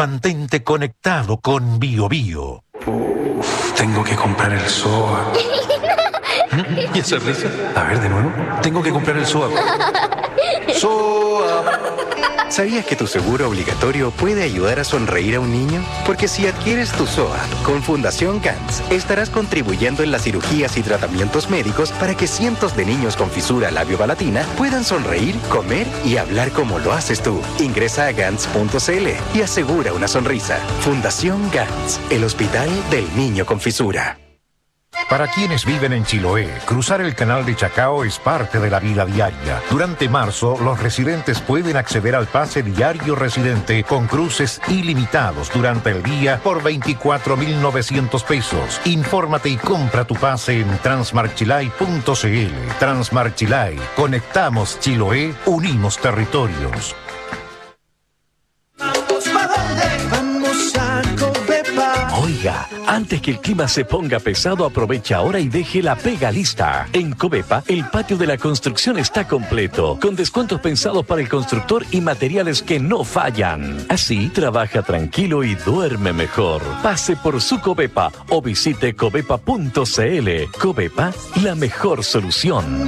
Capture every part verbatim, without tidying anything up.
Mantente conectado con BioBio. Uf, tengo que comprar el S O A. ¿Y esa risa? A ver, de nuevo. Tengo que comprar el S O A. S O A. ¿Sabías que tu seguro obligatorio puede ayudar a sonreír a un niño? Porque si adquieres tu S O A con Fundación Gantz, estarás contribuyendo en las cirugías y tratamientos médicos para que cientos de niños con fisura labiopalatina puedan sonreír, comer y hablar como lo haces tú. Ingresa a gantz punto c l y asegura una sonrisa. Fundación Gantz, el hospital del niño con fisura. Para quienes viven en Chiloé, cruzar el canal de Chacao es parte de la vida diaria. Durante marzo, los residentes pueden acceder al pase diario residente con cruces ilimitados durante el día por veinticuatro mil novecientos pesos. Infórmate y compra tu pase en transmarchilay punto c l. Transmarchilay. Conectamos Chiloé, unimos territorios. Oiga, antes que el clima se ponga pesado, aprovecha ahora y deje la pega lista. En Covepa, el patio de la construcción está completo, con descuentos pensados para el constructor y materiales que no fallan. Así, trabaja tranquilo y duerme mejor. Pase por su Covepa o visite covepa punto c l. Covepa, la mejor solución.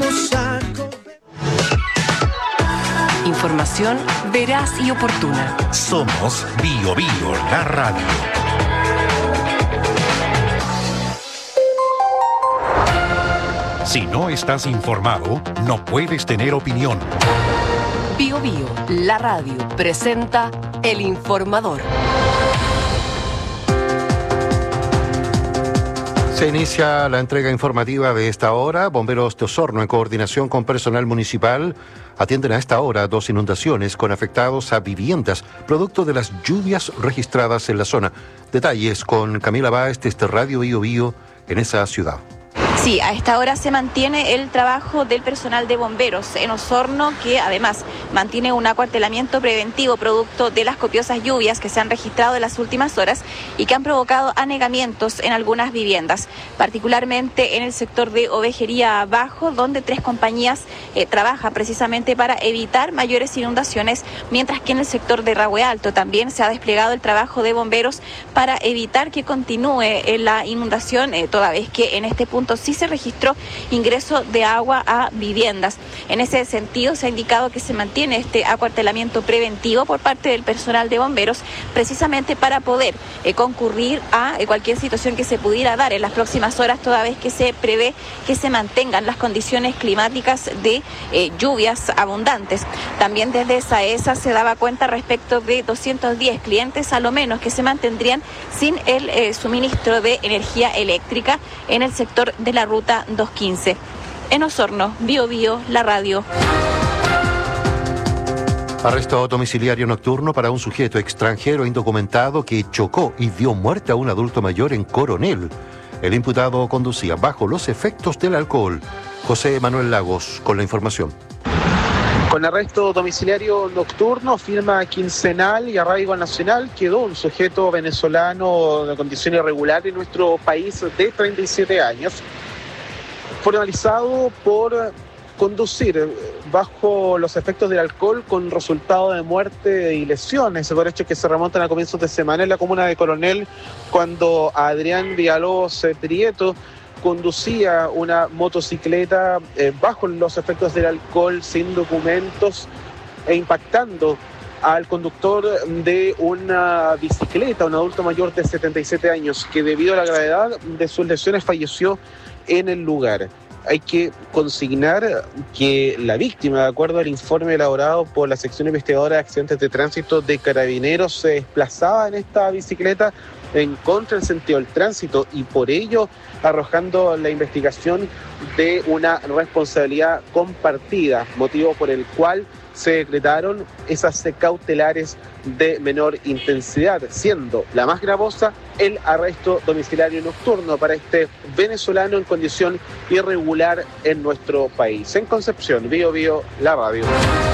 Información veraz y oportuna. Somos BioBio, la radio. Si no estás informado, no puedes tener opinión. BioBio, la radio, presenta El Informador. Se inicia la entrega informativa de esta hora. Bomberos de Osorno, en coordinación con personal municipal, atienden a esta hora dos inundaciones con afectados a viviendas, producto de las lluvias registradas en la zona. Detalles con Camila Báez desde Radio BioBio en esa ciudad. Sí, a esta hora se mantiene el trabajo del personal de bomberos en Osorno, que además mantiene un acuartelamiento preventivo producto de las copiosas lluvias que se han registrado en las últimas horas y que han provocado anegamientos en algunas viviendas, particularmente en el sector de Ovejería Bajo, donde tres compañías eh, trabajan precisamente para evitar mayores inundaciones, mientras que en el sector de Rahue Alto también se ha desplegado el trabajo de bomberos para evitar que continúe eh, la inundación, eh, toda vez que en este punto sí se registró ingreso de agua a viviendas. En ese sentido, se ha indicado que se mantiene este acuartelamiento preventivo por parte del personal de bomberos, precisamente para poder eh, concurrir a eh, cualquier situación que se pudiera dar en las próximas horas, toda vez que se prevé que se mantengan las condiciones climáticas de eh, lluvias abundantes. También desde SAESA se daba cuenta respecto de doscientos diez clientes a lo menos que se mantendrían sin el eh, suministro de energía eléctrica en el sector de la ruta doscientos quince. En Osorno, BioBio, la radio. Arresto domiciliario nocturno para un sujeto extranjero indocumentado que chocó y dio muerte a un adulto mayor en Coronel. El imputado conducía bajo los efectos del alcohol. José Manuel Lagos con la información. Con arresto domiciliario nocturno, firma quincenal y arraigo nacional, quedó un sujeto venezolano de condición irregular en nuestro país de treinta y siete años, formalizado por conducir bajo los efectos del alcohol con resultado de muerte y lesiones, por hechos que se remontan a comienzos de semana en la comuna de Coronel, cuando Adrián Villalobos Prieto conducía una motocicleta eh, bajo los efectos del alcohol, sin documentos, e impactando al conductor de una bicicleta, un adulto mayor de setenta y siete años, que debido a la gravedad de sus lesiones falleció en el lugar. Hay que consignar que la víctima, de acuerdo al informe elaborado por la sección investigadora de accidentes de tránsito de Carabineros, se desplazaba en esta bicicleta en contra del sentido del tránsito y por ello arrojando la investigación de una responsabilidad compartida, motivo por el cual se decretaron esas cautelares de menor intensidad, siendo la más gravosa el arresto domiciliario nocturno para este venezolano en condición irregular en nuestro país. En Concepción, BioBio, la radio.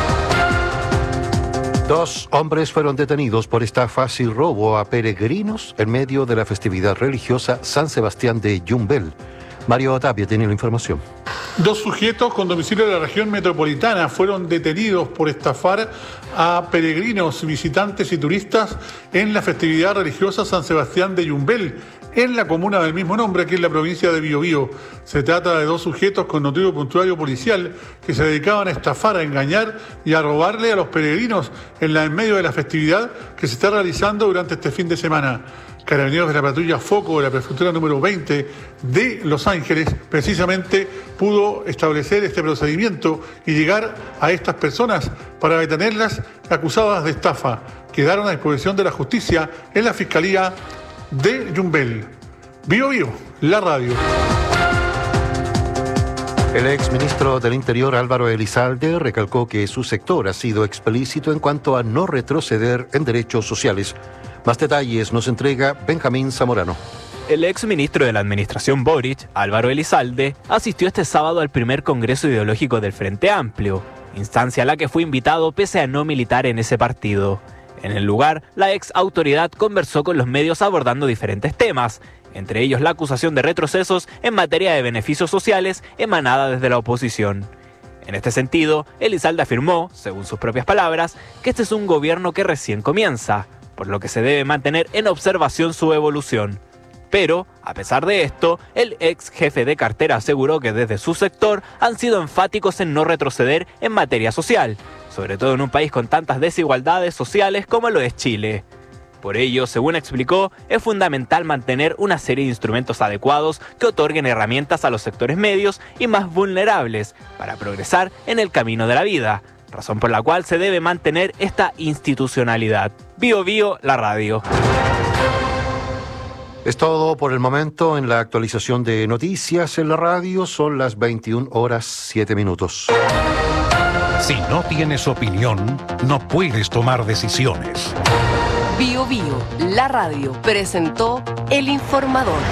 Dos hombres fueron detenidos por estafas y robo a peregrinos en medio de la festividad religiosa San Sebastián de Yumbel. Mario Tapia tiene la información. Dos sujetos con domicilio de la región metropolitana fueron detenidos por estafar a peregrinos, visitantes y turistas en la festividad religiosa San Sebastián de Yumbel, en la comuna del mismo nombre, aquí en la provincia de Biobío. Se trata de dos sujetos con notorio puntuario policial que se dedicaban a estafar, a engañar y a robarle a los peregrinos en, la, en medio de la festividad que se está realizando durante este fin de semana. Carabineros de la patrulla Foco de la prefectura número veinte de Los Ángeles precisamente pudo establecer este procedimiento y llegar a estas personas para detenerlas acusadas de estafa. Quedaron a disposición de la justicia en la Fiscalía de Yumbel. Bio Bio, la radio. El exministro del Interior Álvaro Elizalde recalcó que su sector ha sido explícito en cuanto a no retroceder en derechos sociales. Más detalles nos entrega Benjamín Zamorano. El exministro de la administración Boric, Álvaro Elizalde, asistió este sábado al primer Congreso Ideológico del Frente Amplio, instancia a la que fue invitado pese a no militar en ese partido. En el lugar, la ex autoridad conversó con los medios abordando diferentes temas, entre ellos la acusación de retrocesos en materia de beneficios sociales emanada desde la oposición. En este sentido, Elizalde afirmó, según sus propias palabras, que este es un gobierno que recién comienza, por lo que se debe mantener en observación su evolución. Pero, a pesar de esto, el ex jefe de cartera aseguró que desde su sector han sido enfáticos en no retroceder en materia social, sobre todo en un país con tantas desigualdades sociales como lo es Chile. Por ello, según explicó, es fundamental mantener una serie de instrumentos adecuados que otorguen herramientas a los sectores medios y más vulnerables para progresar en el camino de la vida, razón por la cual se debe mantener esta institucionalidad. Bio Bio, la radio. Es todo por el momento en la actualización de noticias en la radio. Son las veintiuna horas siete minutos. Si no tienes opinión, no puedes tomar decisiones. Bio Bio, la radio, presentó El Informador.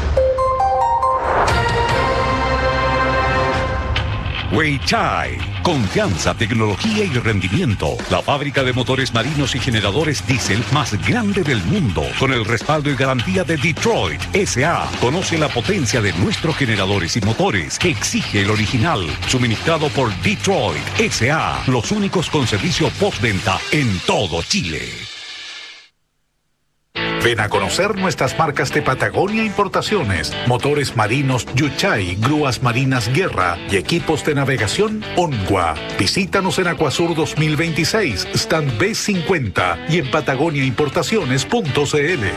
Weichai, confianza, tecnología y rendimiento. La fábrica de motores marinos y generadores diésel más grande del mundo, con el respaldo y garantía de Detroit S A Conoce la potencia de nuestros generadores y motores que exige el original, suministrado por Detroit S A los únicos con servicio postventa en todo Chile. Ven a conocer nuestras marcas de Patagonia Importaciones, motores marinos Yuchai, grúas marinas Guerra y equipos de navegación Onwa. Visítanos en Acuasur dos mil veintiséis, stand B cincuenta y en patagonia importaciones punto c l.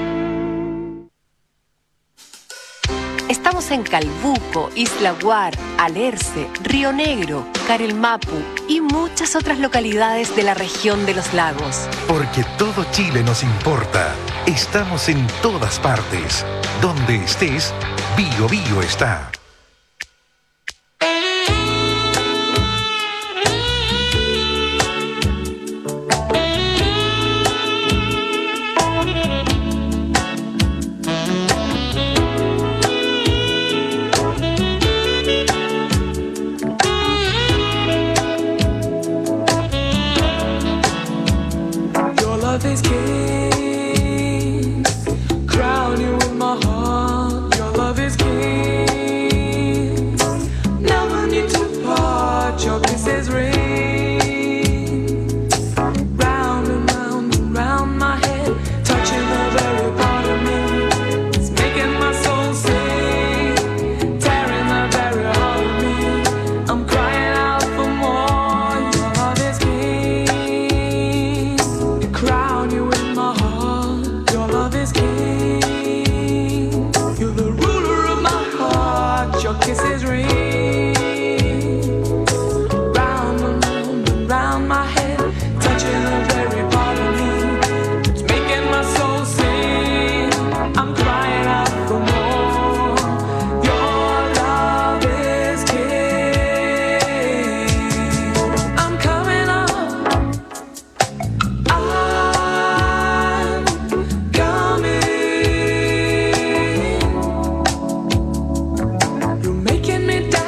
Estamos en Calbuco, Isla Guar, Alerce, Río Negro, Carelmapu y muchas otras localidades de la región de los lagos. Porque todo Chile nos importa. Estamos en todas partes. Donde estés, Bio Bio está. Is king, crown you with my heart. Your love is king. Never need to part. Your kisses ring round and round and round my head, touching the very part of me. It's making my soul sing, tearing the very heart of me. I'm crying out for more. Your love is king. Cry. Your kisses ring round and round and round my head, touching the very part of me. It's making my soul sing. I'm crying out for more. Your love is king. I'm coming up. I'm coming. Making me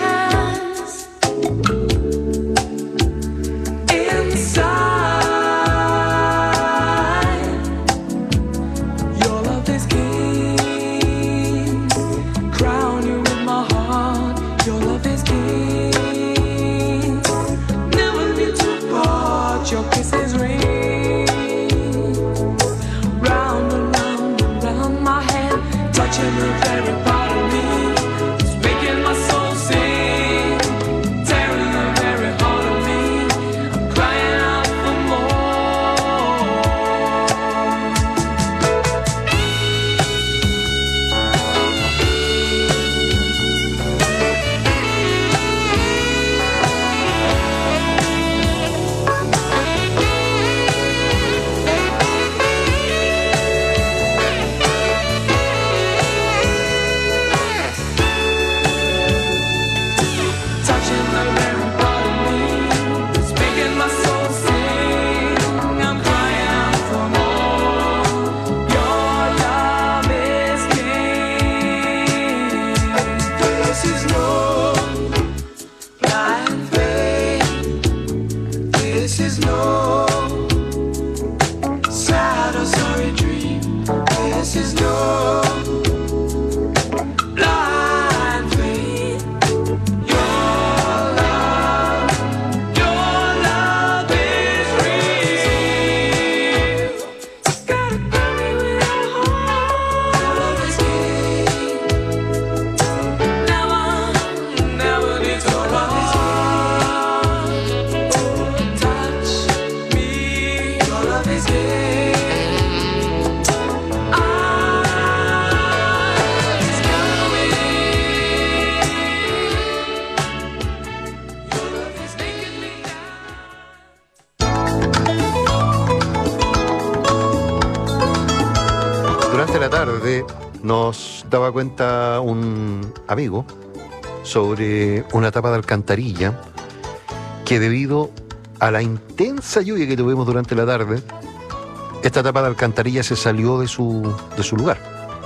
daba cuenta un amigo sobre una tapa de alcantarilla que debido a la intensa lluvia que tuvimos durante la tarde, esta tapa de alcantarilla se salió de su, de su lugar.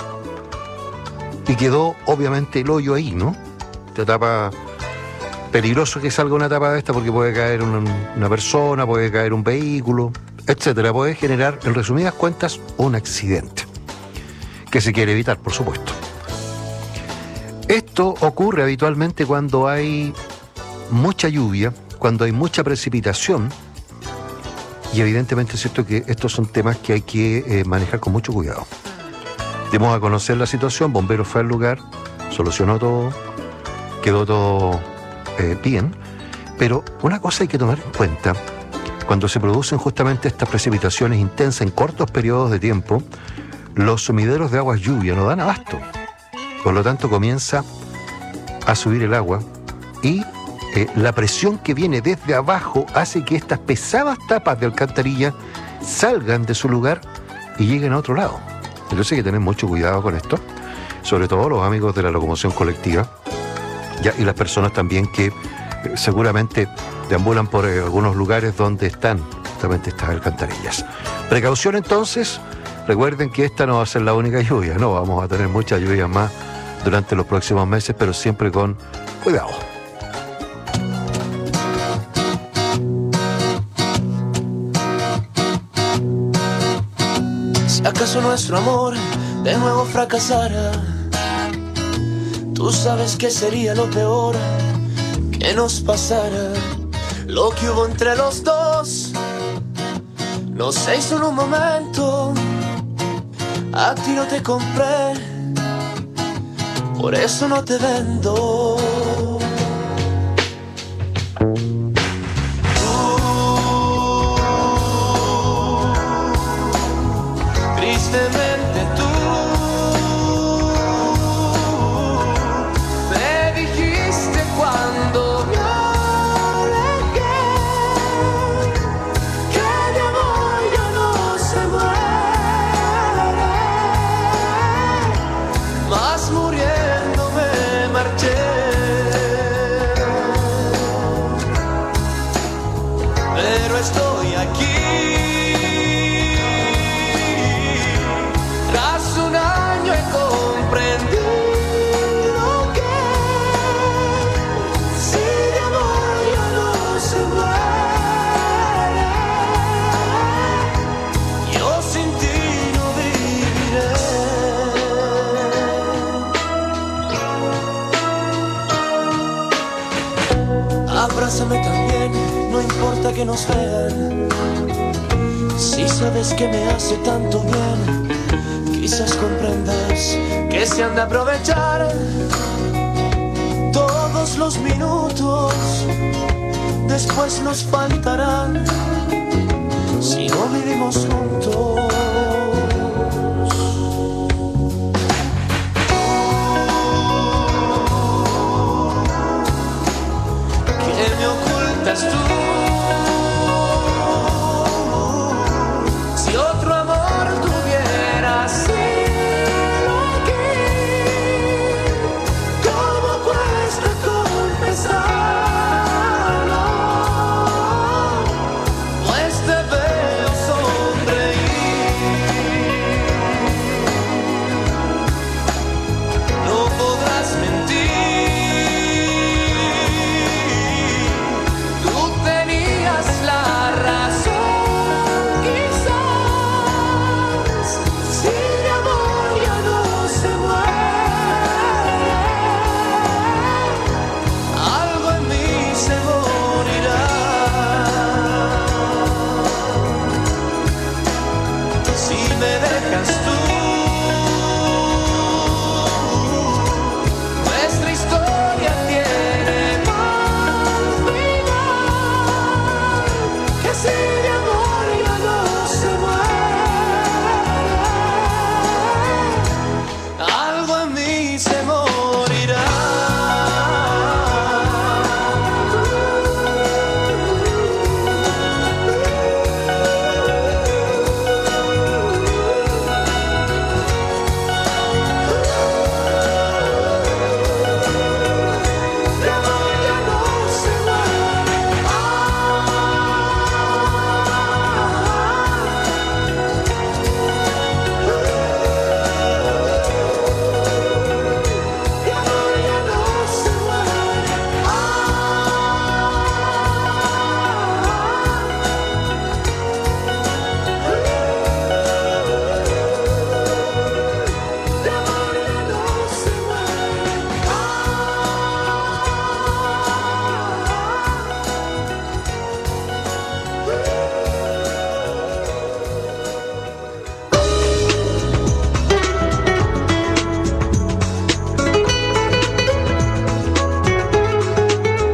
Y quedó obviamente el hoyo ahí, ¿no? Esta tapa, peligroso que salga una tapa de esta porque puede caer una, una persona, puede caer un vehículo, etcétera. Puede generar, en resumidas cuentas, un accidente que se quiere evitar, por supuesto. Esto ocurre habitualmente cuando hay mucha lluvia, cuando hay mucha precipitación, y evidentemente es cierto que estos son temas que hay que eh, manejar con mucho cuidado. Dimos a conocer la situación, Bomberos fue al lugar, solucionó todo, quedó todo eh, bien, pero una cosa hay que tomar en cuenta, cuando se producen justamente estas precipitaciones intensas en cortos periodos de tiempo, los sumideros de aguas lluvia no dan abasto. Por lo tanto, comienza a subir el agua y eh, la presión que viene desde abajo hace que estas pesadas tapas de alcantarilla salgan de su lugar y lleguen a otro lado. Entonces hay que tener mucho cuidado con esto, sobre todo los amigos de la locomoción colectiva ya, y las personas también que eh, seguramente deambulan por eh, algunos lugares donde están justamente estas alcantarillas. Precaución entonces, recuerden que esta no va a ser la única lluvia, no, vamos a tener muchas lluvias más durante los próximos meses, pero siempre con cuidado. Si acaso nuestro amor de nuevo fracasara, tú sabes que sería lo peor que nos pasara. Lo que hubo entre los dos no se hizo en un momento. A ti no te compré, por eso no te vendo. Tristemente tú me dijiste cuando me alejé que mi amor ya no se muere, mas muriendo me marché. Pero estoy aquí. Tras un año he comprendido que si de amor ya no se muere, yo sin ti no viviré. Abrázame también, no importa que nos vean. Si sabes que me hace tanto bien, quizás comprendas que se han de aprovechar todos los minutos, después nos faltarán si no vivimos juntos. ¿Qué me ocultas tú? Si otro amor tuviera sido aquí, ¿cómo cuesta confesarlo? Pues te veo sonreír.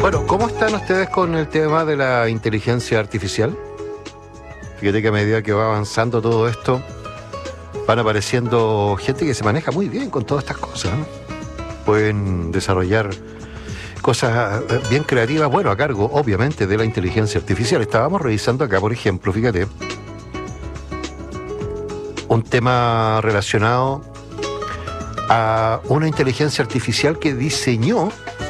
Bueno, ¿cómo están ustedes con el tema de la inteligencia artificial? Fíjate que a medida que va avanzando todo esto, van apareciendo gente que se maneja muy bien con todas estas cosas, ¿no? Pueden desarrollar cosas bien creativas, bueno, a cargo, obviamente, de la inteligencia artificial. Estábamos revisando acá, por ejemplo, fíjate, un tema relacionado a una inteligencia artificial que diseñó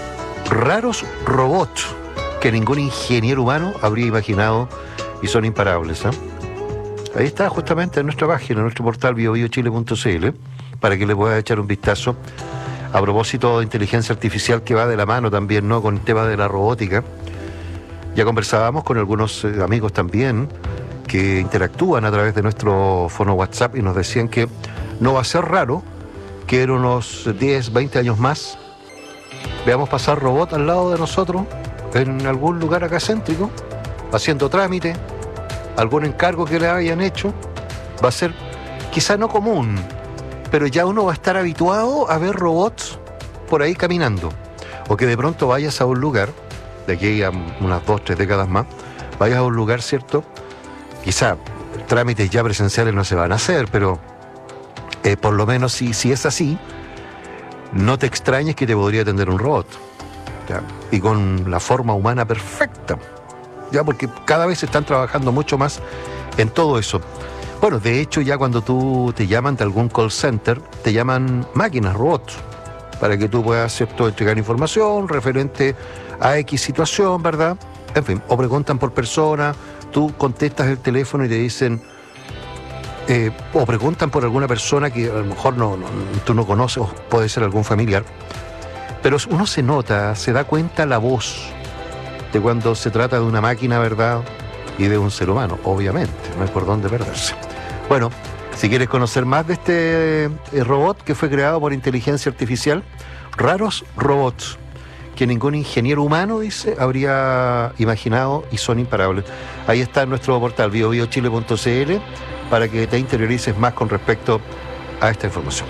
raros robots que ningún ingeniero humano habría imaginado y son imparables, ¿eh? Ahí está justamente en nuestra página, en nuestro portal bio bio chile punto c l, para que le puedas echar un vistazo. A propósito de inteligencia artificial, que va de la mano también, ¿no?, con el tema de la robótica. Ya conversábamos con algunos eh, amigos también que interactúan a través de nuestro fono WhatsApp y nos decían que no va a ser raro que en unos diez, veinte años más veamos pasar robots al lado de nosotros en algún lugar acá céntrico, haciendo trámite, algún encargo que le hayan hecho. Va a ser quizá no común, pero ya uno va a estar habituado a ver robots por ahí caminando. O que de pronto vayas a un lugar, de aquí a unas dos, tres décadas más, vayas a un lugar, ¿cierto? Quizá trámites ya presenciales no se van a hacer, pero eh, por lo menos si, si es así, no te extrañes que te podría atender un robot, ¿ya? Y con la forma humana perfecta, ya, porque cada vez están trabajando mucho más en todo eso. Bueno, de hecho, ya cuando tú te llaman de algún call center, te llaman máquinas, robots, para que tú puedas, ¿cierto?, entregar información referente a X situación, ¿verdad? En fin, o preguntan por persona, tú contestas el teléfono y te dicen, eh, o preguntan por alguna persona que a lo mejor no, no, tú no conoces, o puede ser algún familiar, pero uno se nota, se da cuenta la voz de cuando se trata de una máquina, ¿verdad?, y de un ser humano, obviamente, no hay por dónde perderse. Bueno, si quieres conocer más de este eh, robot que fue creado por inteligencia artificial, raros robots que ningún ingeniero humano, dice, habría imaginado y son imparables. Ahí está en nuestro portal bio bio chile punto c l para que te interiorices más con respecto a esta información.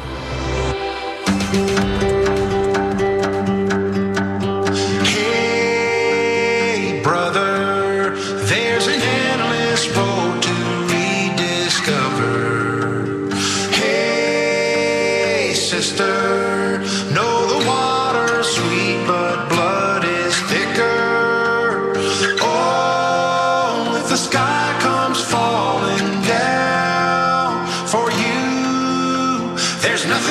There's nothing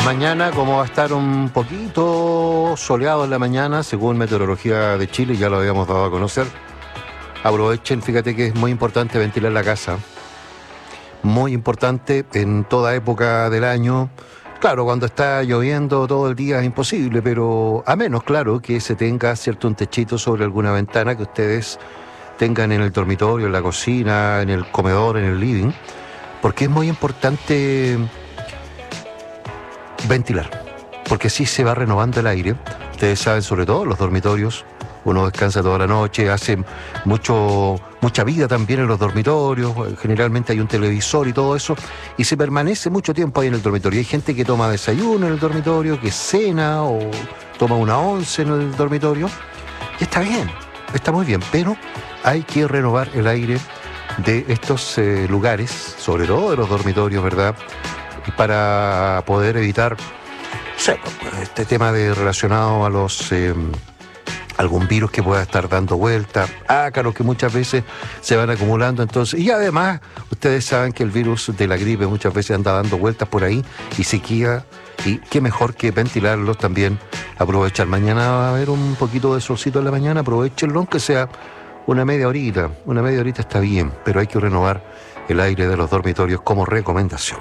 Mañana, como va a estar un poquito soleado en la mañana, según Meteorología de Chile, ya lo habíamos dado a conocer. Aprovechen, fíjate que es muy importante ventilar la casa. Muy importante en toda época del año. Claro, cuando está lloviendo todo el día es imposible, pero a menos, claro, que se tenga cierto un techito sobre alguna ventana que ustedes tengan en el dormitorio, en la cocina, en el comedor, en el living, porque es muy importante ventilar, porque así se va renovando el aire. Ustedes saben, sobre todo en los dormitorios, uno descansa toda la noche, hace mucho, mucha vida también en los dormitorios, generalmente hay un televisor y todo eso, y se permanece mucho tiempo ahí en el dormitorio. Hay gente que toma desayuno en el dormitorio, que cena o toma una once en el dormitorio, y está bien, está muy bien, pero hay que renovar el aire de estos eh, lugares, sobre todo de los dormitorios, ¿verdad?, para poder evitar, no sé, este tema de relacionado a los eh, algún virus que pueda estar dando vuelta, ácaros que muchas veces se van acumulando. Entonces, y además ustedes saben que el virus de la gripe muchas veces anda dando vueltas por ahí y sequía, y qué mejor que ventilarlos también, aprovechar. Mañana va a haber un poquito de solcito en la mañana, aprovechenlo, aunque sea una media horita, una media horita está bien, pero hay que renovar el aire de los dormitorios como recomendación.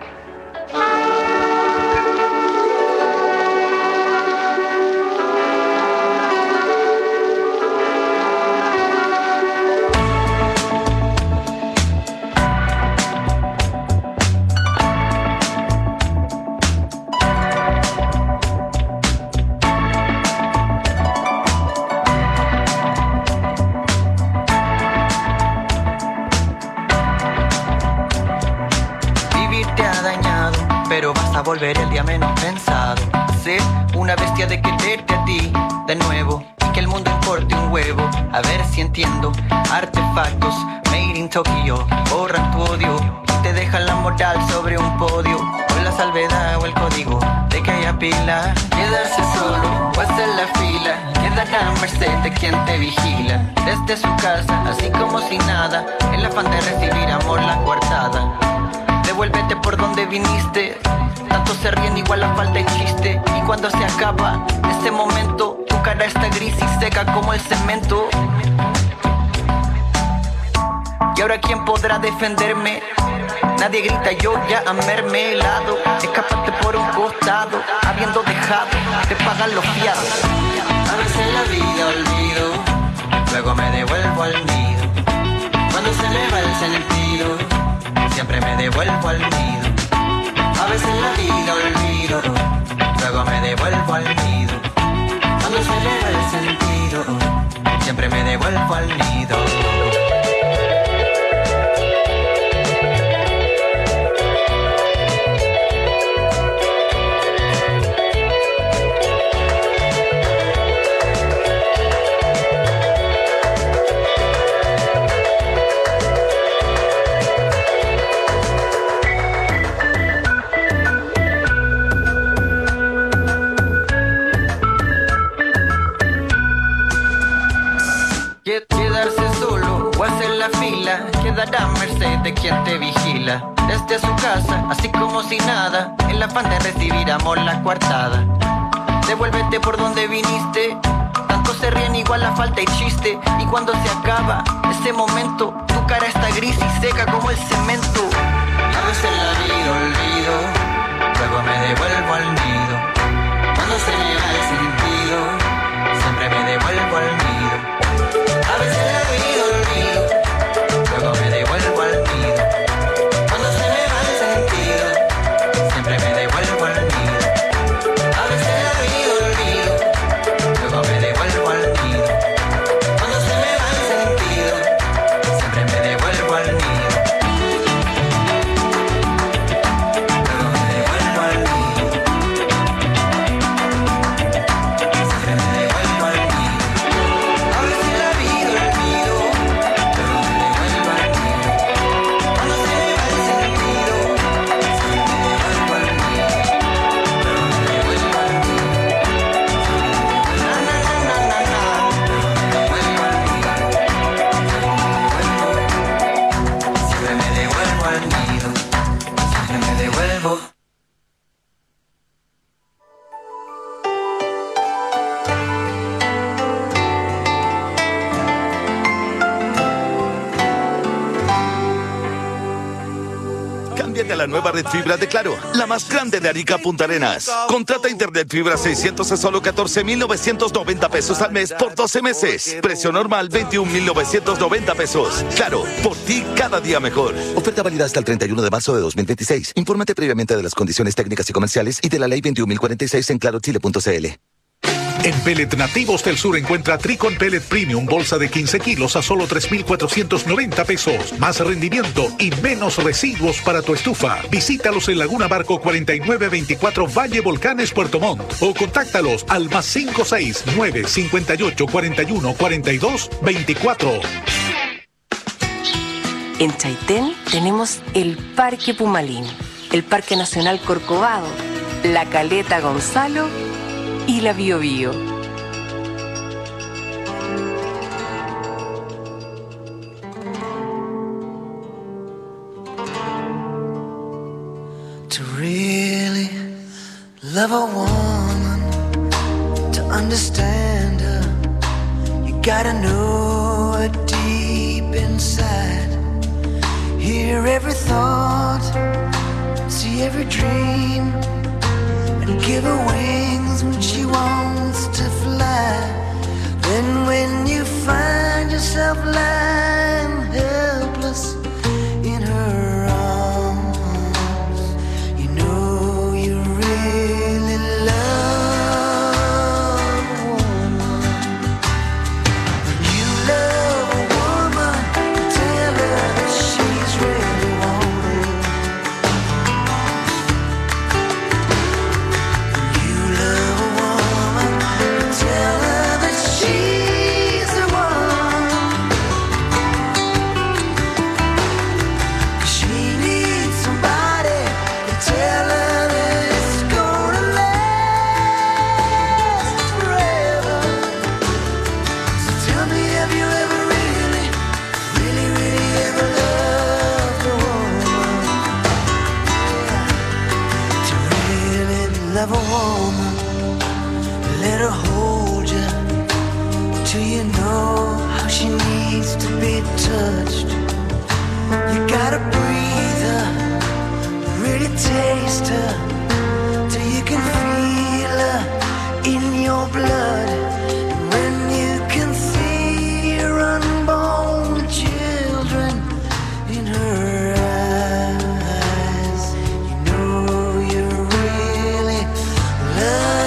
Volver el día menos pensado, ser una bestia de quererte a ti de nuevo y que el mundo importe un huevo. A ver si entiendo, artefactos made in Tokyo borran tu odio y te dejan la moral sobre un podio, con la salvedad o el código de que haya pila. Quedarse solo o hacer la fila, quedar a merced de quien te vigila desde su casa, así como si nada, el afán de recibir amor la coartada. Devuélvete por donde viniste, tanto se ríen igual la falta de chiste, y cuando se acaba ese momento tu cara está gris y seca como el cemento. Y ahora quién podrá defenderme, nadie grita, yo ya a mermelado, escapaste por un costado habiendo dejado de pagar los fiados. A veces la vida olvido, luego me devuelvo al nido, cuando se me va el sentido siempre me devuelvo al nido. A veces la vida olvido, luego me devuelvo al nido, cuando se me va el sentido siempre me devuelvo al nido. Quedarse solo o hacer la fila, quedar a merced de quien te vigila desde su casa, así como si nada, el afán de recibir amor la coartada. Devuélvete por donde viniste, tanto se ríen igual la falta y chiste, y cuando se acaba ese momento tu cara está gris y seca como el cemento. A veces la vida olvido, luego me devuelvo al nido, cuando se me va el sentido siempre me devuelvo al nido. A veces la vida olvido, luego me devuelvo al nido, cuando se me va el sentido siempre me devuelvo al nido. A veces la vida olvido, luego me devuelvo al nido, cuando se me va el sentido siempre me devuelvo al nido. Luego me devuelvo al nido. Llega la nueva red fibra de Claro, la más grande de Arica a Punta Arenas. Contrata internet fibra seiscientos a solo catorce mil novecientos noventa pesos al mes por doce meses. Precio normal veintiún mil novecientos noventa pesos. Claro, por ti cada día mejor. Oferta válida hasta el treinta y uno de marzo de dos mil veintiséis. Infórmate previamente de las condiciones técnicas y comerciales y de la ley veintiún mil cuarenta y seis en clarochile punto c l. En Pellet Nativos del Sur encuentra Tricon Pellet Premium, bolsa de quince kilos a solo tres mil cuatrocientos noventa pesos. Más rendimiento y menos residuos para tu estufa. Visítalos en Laguna Barco cuarenta y nueve veinticuatro Valle Volcanes, Puerto Montt. O contáctalos al más cinco seis nueve cinco ocho cuarenta y uno cuarenta y dos veinticuatro. En Chaitén tenemos el Parque Pumalín, el Parque Nacional Corcovado, la Caleta Gonzalo y la Bio Bio. To really love a woman, to understand her, you gotta know her deep inside. Hear every thought, see every dream, and give her wings when she wants to fly. Then when you find yourself lying helpless in her arms, you know you really love a woman. When you love a woman, you tell her that she's really wanted. Tell her that she's the one. She needs somebody to tell her that it's gonna last forever. So tell me, have you ever really, really, really ever loved a woman? Yeah. To really love a woman, let her hold you till you know how she needs to be touched. You gotta breathe her, really taste her, till you can feel her in your blood. And when you can see your unborn children in her eyes, you know you really love.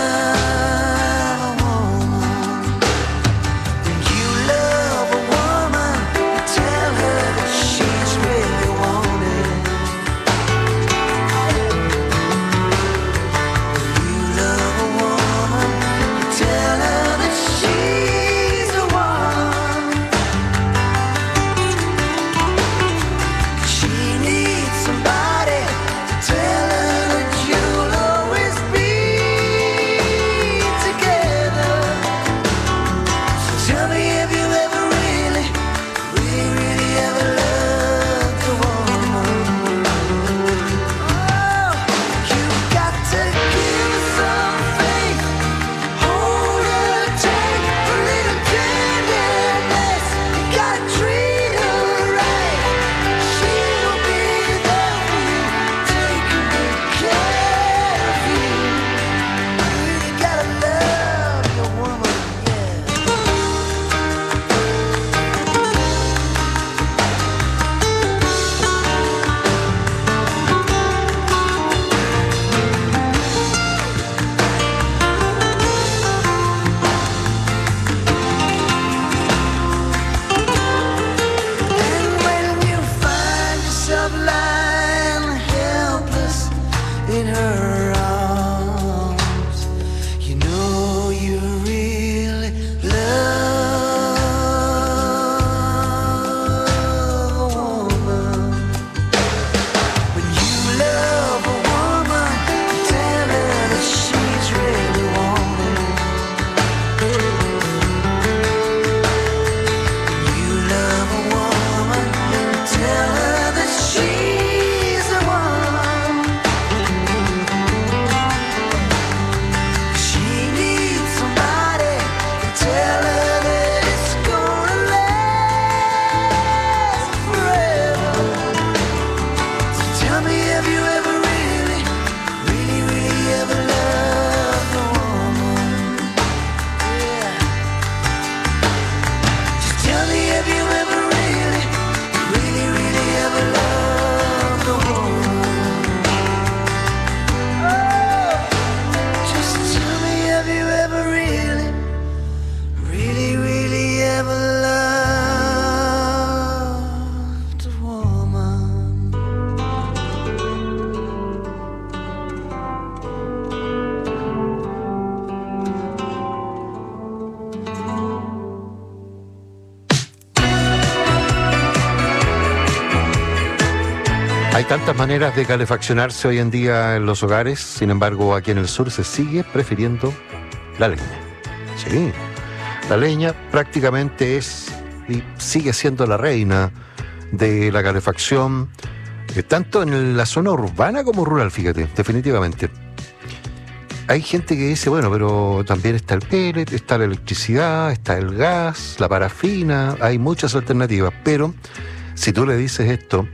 Hay tantas maneras de calefaccionarse hoy en día en los hogares, sin embargo aquí en el sur se sigue prefiriendo la leña. Sí, la leña prácticamente es y sigue siendo la reina de la calefacción, eh, tanto en la zona urbana como rural, fíjate, definitivamente. Hay gente que dice, bueno, pero también está el pellet, está la electricidad, está el gas, la parafina, hay muchas alternativas, pero si tú le dices esto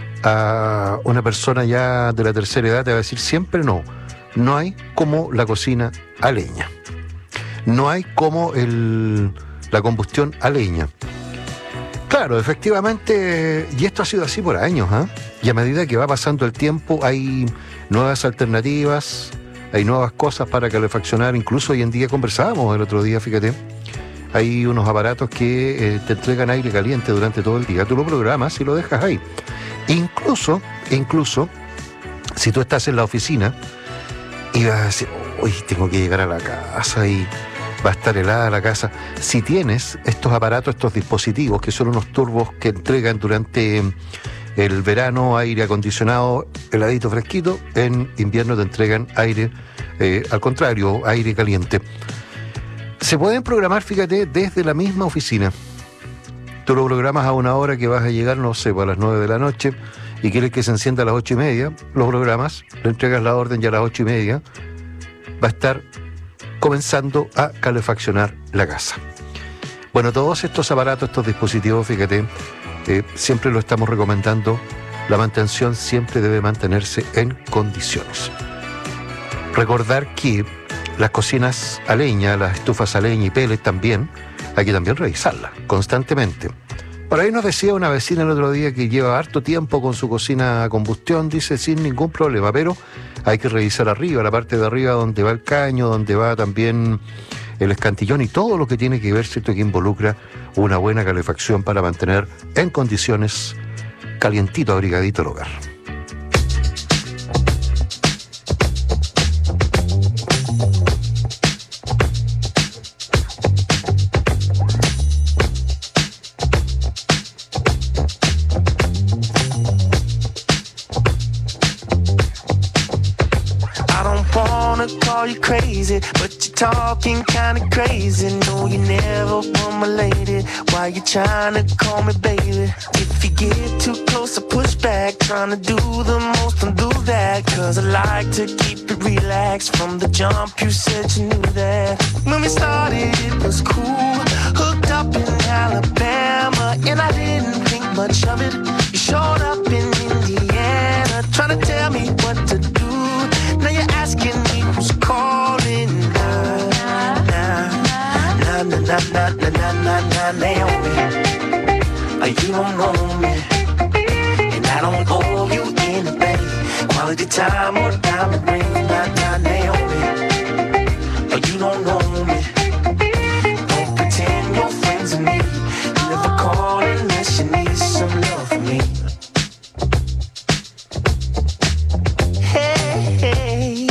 a una persona ya de la tercera edad, te va a decir siempre no. No hay como la cocina a leña. No hay como el, la combustión a leña. Claro, efectivamente, y esto ha sido así por años, ¿eh? Y a medida que va pasando el tiempo hay nuevas alternativas, hay nuevas cosas para calefaccionar. Incluso hoy en día conversábamos el otro día, fíjate, hay unos aparatos que eh, te entregan aire caliente durante todo el día. Tú lo programas y lo dejas ahí. Incluso, incluso, si tú estás en la oficina y vas a decir, uy, tengo que llegar a la casa y va a estar helada la casa. Si tienes estos aparatos, estos dispositivos, que son unos turbos que entregan durante el verano aire acondicionado, heladito, fresquito, en invierno te entregan aire, eh, al contrario, aire caliente. Se pueden programar, fíjate, desde la misma oficina. Tú lo programas a una hora que vas a llegar, no sé, a las nueve de la noche y quieres que se encienda a las ocho y media, lo programas, le entregas la orden y a las ocho y media va a estar comenzando a calefaccionar la casa. Bueno, todos estos aparatos, estos dispositivos, fíjate, eh, siempre lo estamos recomendando, la mantención siempre debe mantenerse en condiciones. Recordar que las cocinas a leña, las estufas a leña y pellet también, hay que también revisarlas constantemente. Por ahí nos decía una vecina el otro día que lleva harto tiempo con su cocina a combustión, dice, sin ningún problema, pero hay que revisar arriba, la parte de arriba donde va el caño, donde va también el escantillón y todo lo que tiene que ver, ¿cierto?, que involucra una buena calefacción para mantener en condiciones calientito, abrigadito el hogar. Call you crazy, but you're talking kinda crazy. No, you never want my lady. Why you trying to call me baby? If you get too close, I push back. Trying to do the most, don't do that. Cause I like to keep it relaxed. From the jump, you said you knew that. When we started, it was cool. Hooked up in Alabama, and I didn't think much of it. You showed up in Indiana, trying to tell me what to do. Now you're asking me who's calling. Nah, nah, nah, nah, nah, nah, nah, nah, nah, Naomi. Uh, you don't know me, and I don't owe you anything. Quality time or diamond ring. Nah, nah, Naomi. Uh, you don't know me. Don't pretend you're friends with me. You never call unless you need some love from me. Hey,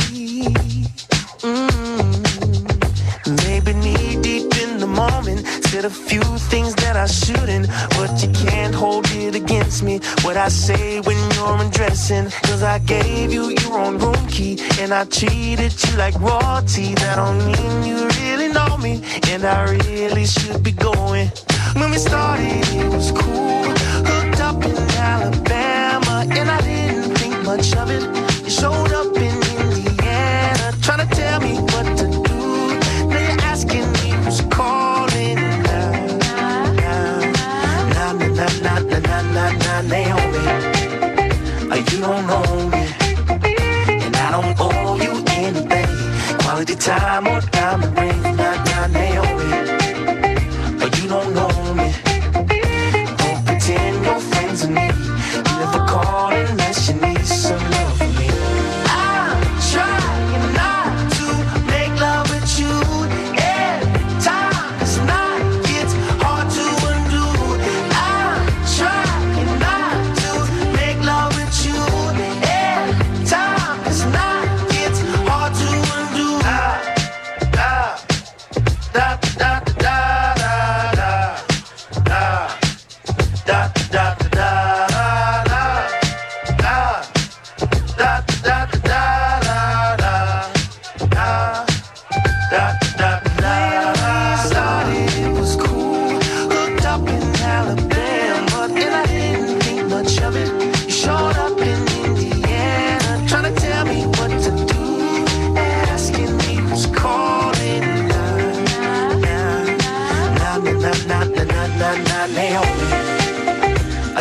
mm, maybe knee deep in the moment. Said a few things that I shouldn't, but you can't hold it against me. What I say when you're undressing, cause I gave you your own room key, and I treated you like royalty. That don't mean you really know me, and I really should be going. When we started, it was cool. Hooked up in Alabama, and I didn't think much of it. You showed up in Indiana, trying to tell me what to do. Now you're asking me who's calling. Nah, nah, nah, nah, nah, nah, nah, nah, nah, Naomi. Uh, you don't know me, and I don't owe you anything. Quality time or diamond ring. Nah, nah, Naomi. Uh, you don't know me. Don't pretend you're friends with me. You never call unless you need some love from me. I'm trying not to make love with you every time. It's not, it's hard to undo. I'm trying not to make love with you every time. It's not, it's hard to undo. Ah, ah, da, da, da, da, da.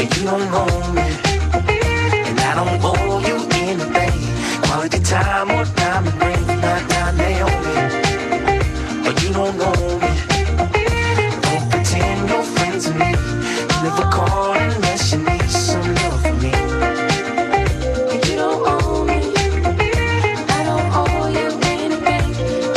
but you don't know me, and I don't owe you anything. Quality time or diamond rings, not down Naomi, but you don't know me. Don't pretend you're friends with me. You never call unless you need some love from me. And you don't owe me, I don't owe you anything.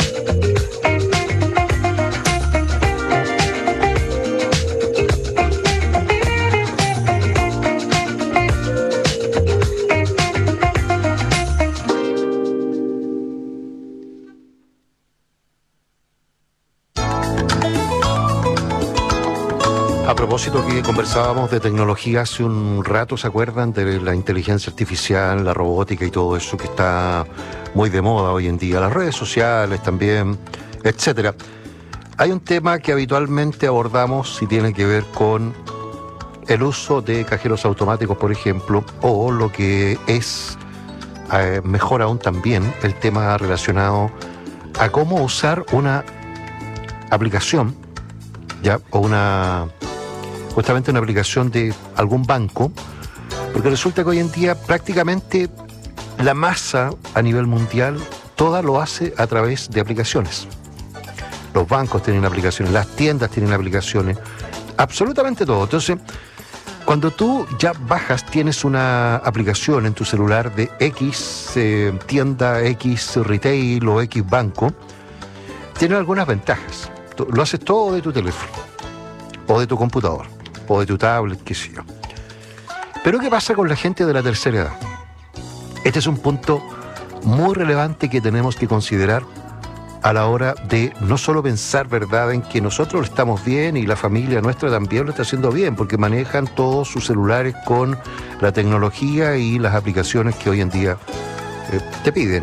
A propósito que conversábamos de tecnología hace un rato, ¿se acuerdan de la inteligencia artificial, la robótica y todo eso que está muy de moda hoy en día? Las redes sociales también, etcétera. Hay un tema que habitualmente abordamos y tiene que ver con el uso de cajeros automáticos, por ejemplo, o lo que es, eh, mejor aún también, el tema relacionado a cómo usar una aplicación, ya, o una... justamente una aplicación de algún banco, porque resulta que hoy en día prácticamente la masa a nivel mundial toda lo hace a través de aplicaciones. Los bancos tienen aplicaciones, las tiendas tienen aplicaciones, absolutamente todo. Entonces, cuando tú ya bajas, tienes una aplicación en tu celular de X eh, tienda, X retail o X banco, tiene algunas ventajas. Lo haces todo de tu teléfono o de tu computador o de tu tablet, qué sé yo. Pero ¿qué pasa con la gente de la tercera edad? Este es un punto muy relevante que tenemos que considerar a la hora de no solo pensar, ¿verdad?, en que nosotros lo estamos bien y la familia nuestra también lo está haciendo bien, porque manejan todos sus celulares con la tecnología y las aplicaciones que hoy en día eh, te piden.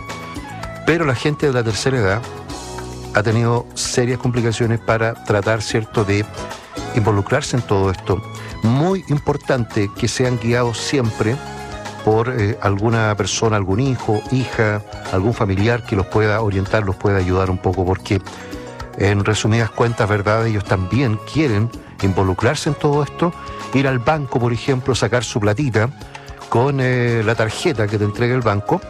Pero la gente de la tercera edad ha tenido serias complicaciones para tratar, ¿cierto?, de involucrarse en todo esto. Muy importante que sean guiados siempre por eh, alguna persona, algún hijo, hija, algún familiar que los pueda orientar, los pueda ayudar un poco, porque en resumidas cuentas, ¿verdad?, ellos también quieren involucrarse en todo esto, ir al banco, por ejemplo, sacar su platita con eh, la tarjeta que te entrega el banco,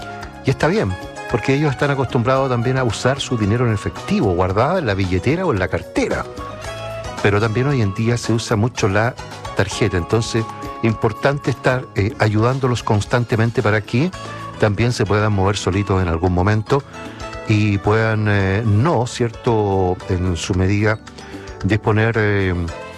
y está bien, porque ellos están acostumbrados también a usar su dinero en efectivo, guardado en la billetera o en la cartera. Pero también hoy en día se usa mucho la tarjeta, entonces importante estar eh, ayudándolos constantemente para que también se puedan mover solitos en algún momento y puedan, eh, no, cierto, en su medida, disponer eh,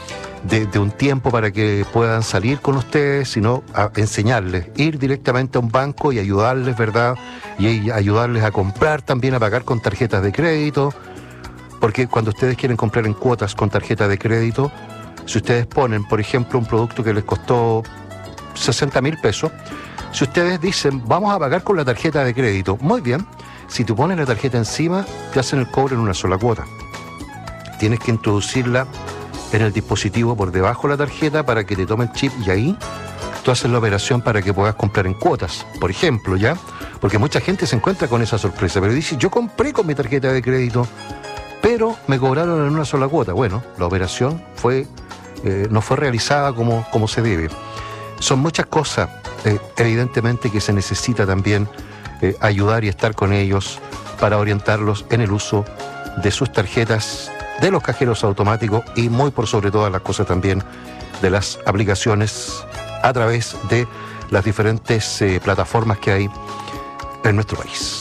de, de un tiempo para que puedan salir con ustedes, sino a enseñarles, ir directamente a un banco y ayudarles, ¿verdad? Y ayudarles a comprar también, a pagar con tarjetas de crédito. Porque cuando ustedes quieren comprar en cuotas con tarjeta de crédito, si ustedes ponen, por ejemplo, un producto que les costó sesenta mil pesos, si ustedes dicen, vamos a pagar con la tarjeta de crédito, muy bien, si tú pones la tarjeta encima, te hacen el cobro en una sola cuota. Tienes que introducirla en el dispositivo por debajo de la tarjeta para que te tome el chip y ahí tú haces la operación para que puedas comprar en cuotas, por ejemplo, ¿ya? Porque mucha gente se encuentra con esa sorpresa, pero dice, yo compré con mi tarjeta de crédito, pero me cobraron en una sola cuota. Bueno, la operación fue, eh, no fue realizada como, como se debe. Son muchas cosas, eh, evidentemente, que se necesita también eh, ayudar y estar con ellos para orientarlos en el uso de sus tarjetas, de los cajeros automáticos y muy por sobre todas las cosas también de las aplicaciones a través de las diferentes eh, plataformas que hay en nuestro país.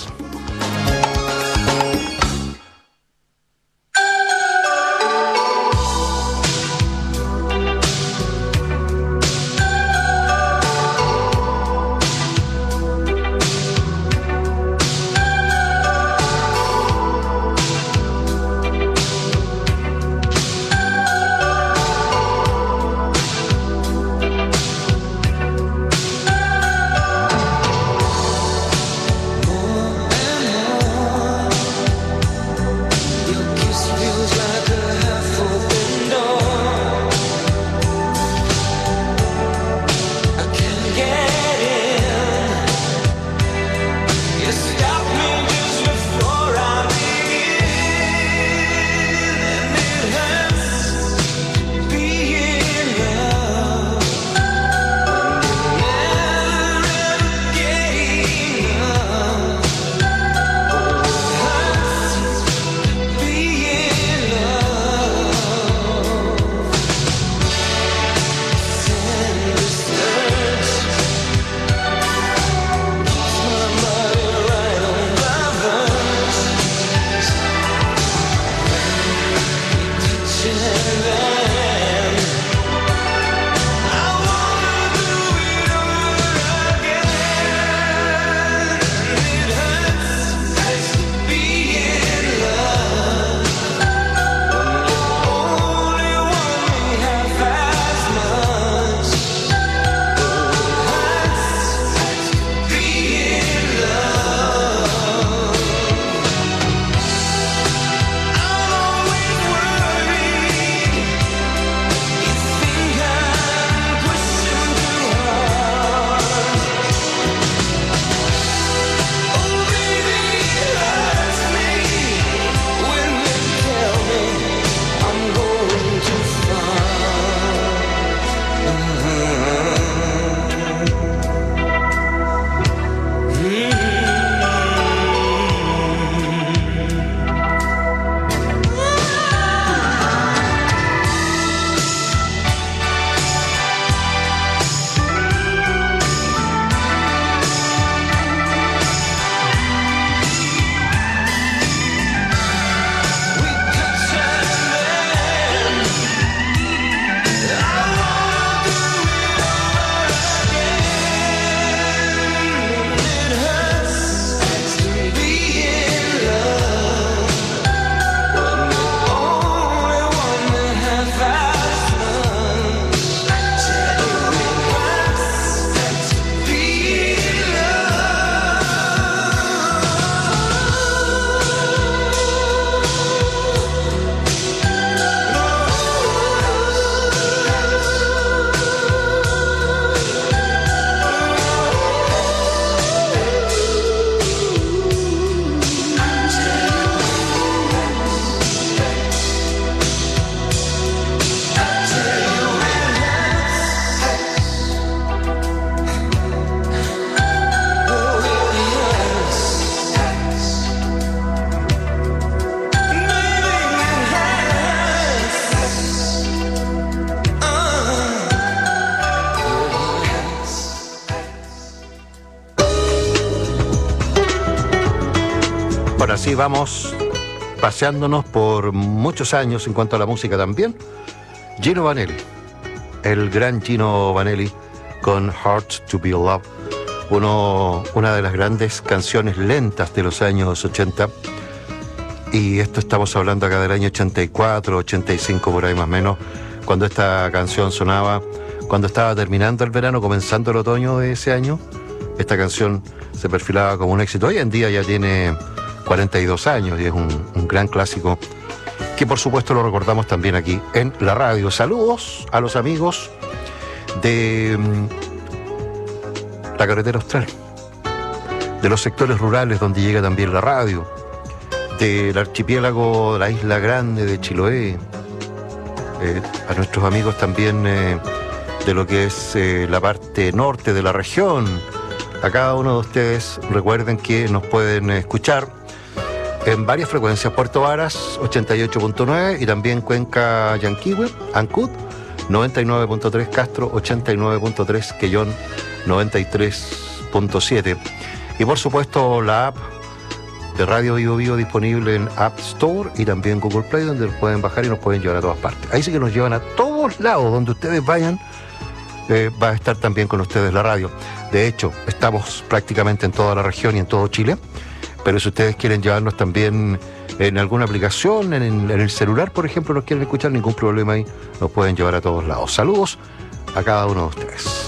así vamos paseándonos por muchos años en cuanto a la música también. Gino Vanelli, el gran Gino Vanelli con Hard to Be Loved, uno, una de las grandes canciones lentas de los años ochenta. Y esto estamos hablando acá del año ochenta y cuatro, ochenta y cinco, por ahí más o menos, cuando esta canción sonaba, cuando estaba terminando el verano, comenzando el otoño de ese año. Esta canción se perfilaba como un éxito. Hoy en día ya tiene cuarenta y dos años y es un, un gran clásico que por supuesto lo recordamos también aquí en la radio. Saludos a los amigos de um, la carretera austral, de los sectores rurales donde llega también la radio, del archipiélago de la Isla Grande de Chiloé, eh, a nuestros amigos también eh, de lo que es eh, la parte norte de la región. A cada uno de ustedes recuerden que nos pueden escuchar en varias frecuencias: Puerto Varas ochenta y ocho punto nueve y también Cuenca Yanquihue, Ancud noventa y nueve punto tres, Castro ochenta y nueve punto tres, Quellón noventa y tres punto siete. Y por supuesto la app de Radio Vivo Vivo disponible en App Store y también Google Play, donde nos pueden bajar y nos pueden llevar a todas partes. Ahí sí que nos llevan a todos lados, donde ustedes vayan, eh, va a estar también con ustedes la radio. De hecho, estamos prácticamente en toda la región y en todo Chile, pero si ustedes quieren llevarnos también en alguna aplicación, en, en el celular, por ejemplo, nos quieren escuchar, ningún problema ahí, nos pueden llevar a todos lados. Saludos a cada uno de ustedes.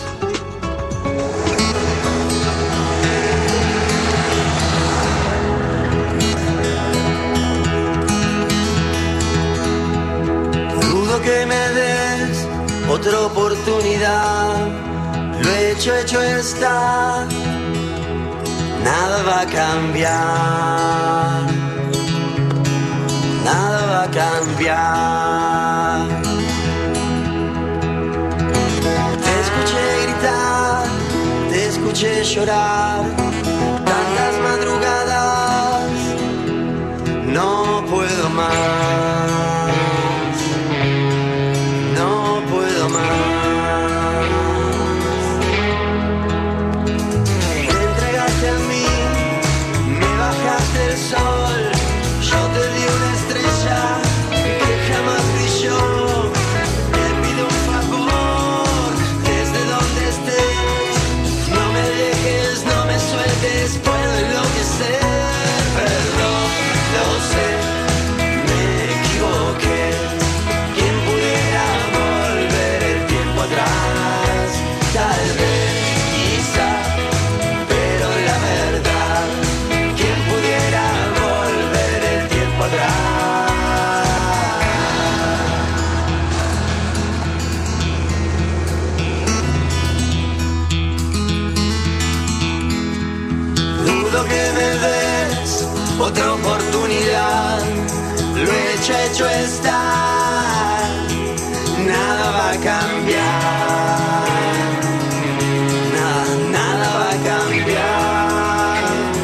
Dudo que me des otra oportunidad. Lo hecho, hecho está. Nada va a cambiar. Nada va a cambiar. Te escuché gritar, te escuché llorar. Tantas madrugadas, no puedo más. No puedo más. El sol, yo te di una estrella que jamás brilló. Te pido un favor, desde donde estés, no me dejes, no me sueltes, puedo enloquecer. Perdón, lo sé, me equivoqué. ¿Quién pudiera volver el tiempo atrás? Tal vez, quizá, pero la verdad, ¿quién pudiera volver el tiempo atrás? Dudo que me des otra oportunidad. Lo hecho, hecho está. Nada va a cambiar. Nada, nada va a cambiar.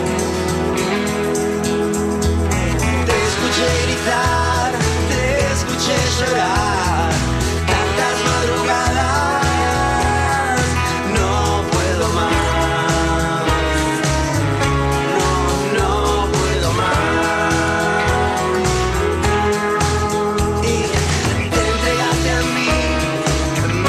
Te escuché gritar, te escuché llorar. Tantas madrugadas, no puedo más. No, no puedo más. Y te entregaste a mí,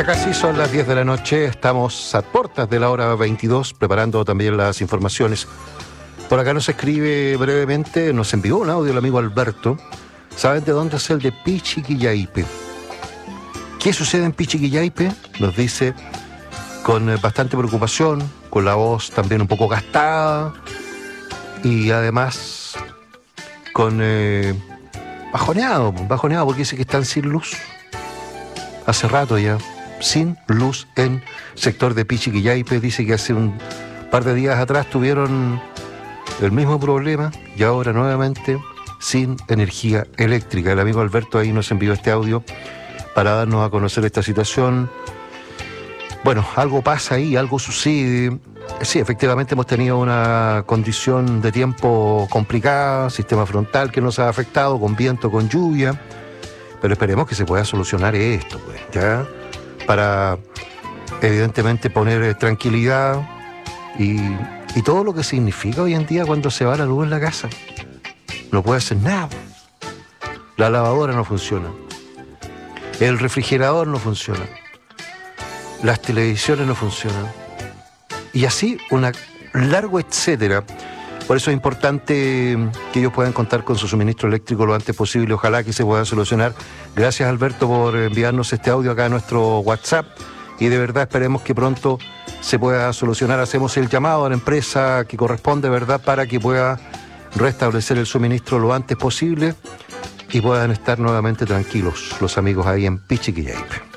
Ya casi son las diez de la noche, estamos a puertas de la hora veintidós, preparando también las informaciones. Por acá nos escribe brevemente, nos envió un audio el amigo Alberto. ¿Saben de dónde es el de Pichiquillaipe? ¿Qué sucede en Pichiquillaipe? Nos dice con eh, bastante preocupación, con la voz también un poco gastada y además con eh, bajoneado, bajoneado porque dice que están sin luz. Hace rato ya, sin luz en sector de Pichiquillaipe. Dice que hace un par de días atrás tuvieron el mismo problema y ahora nuevamente sin energía eléctrica. El amigo Alberto ahí nos envió este audio para darnos a conocer esta situación. Bueno, algo pasa ahí, algo sucede. Sí, efectivamente hemos tenido una condición de tiempo complicada, sistema frontal que nos ha afectado, con viento, con lluvia, pero esperemos que se pueda solucionar esto, pues, ¿ya? Para, evidentemente, poner tranquilidad y, y todo lo que significa hoy en día cuando se va la luz en la casa. No puede hacer nada. La lavadora no funciona. El refrigerador no funciona. Las televisiones no funcionan. Y así, un largo etcétera. Por eso es importante que ellos puedan contar con su suministro eléctrico lo antes posible. Ojalá que se pueda solucionar. Gracias, Alberto, por enviarnos este audio acá a nuestro WhatsApp. Y de verdad esperemos que pronto se pueda solucionar. Hacemos el llamado a la empresa que corresponde, ¿verdad?, para que pueda restablecer el suministro lo antes posible y puedan estar nuevamente tranquilos los amigos ahí en Pichiquillaipe.